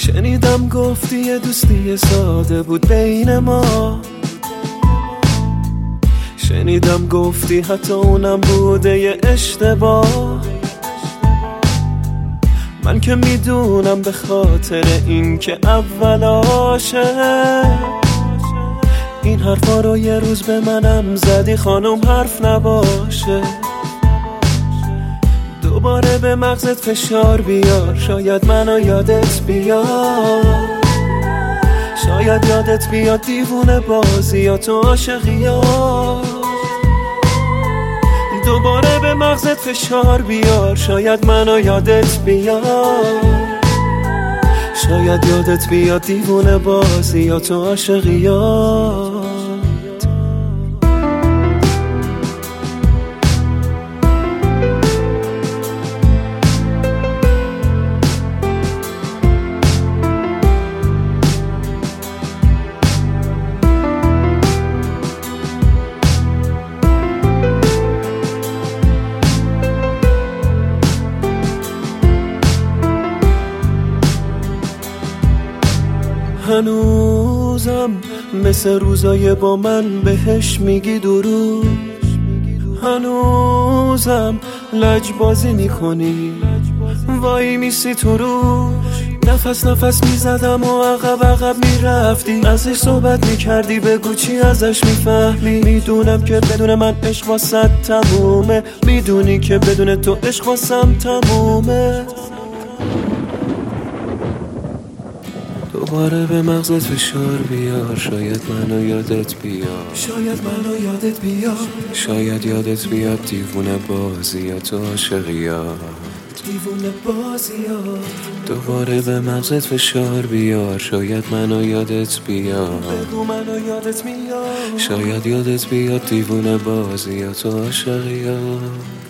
شنیدم گفتی یه دوستی ساده بود بین ما، شنیدم گفتی حتی اونم بوده یه اشتباه. من که میدونم به خاطر این که اولاشه، این حرفا رو یه روز به منم زدی خانم حرف نباشه. دوباره به مغزت فشار بیار، شاید منو یادت بیاد، شاید یادت بیاد دیوونه بازیات و عاشقیات. دوباره به مغزت فشار بیار، شاید منو یادت بیاد، شاید یادت بیاد دیوونه بازیات و عاشقیات. هنوزم مثل روزای با من بهش میگی درود، هنوزم لجبازی میکنی وای میسی تو روش. نفس نفس میزدم و عقب میرفتی، ازش صحبت میکردی بگو چی ازش میفهمی. میدونم که بدون من عشق واسه تمومه، میدونی که بدون تو عشق واسم تمومه. دوباره به مغزت فشار بیار، شاید منو یادت بیاد، شاید منو یادت بیاد، شاید یادت بیاد دیوونه بازیات و عاشقیات، دیوونه بازیات. دوباره به مغزت فشار بیار، شاید منو یادت بیاد، بگو منو یادت میاد، شاید یادت بیاد دیوونه بازیات و عاشقیات.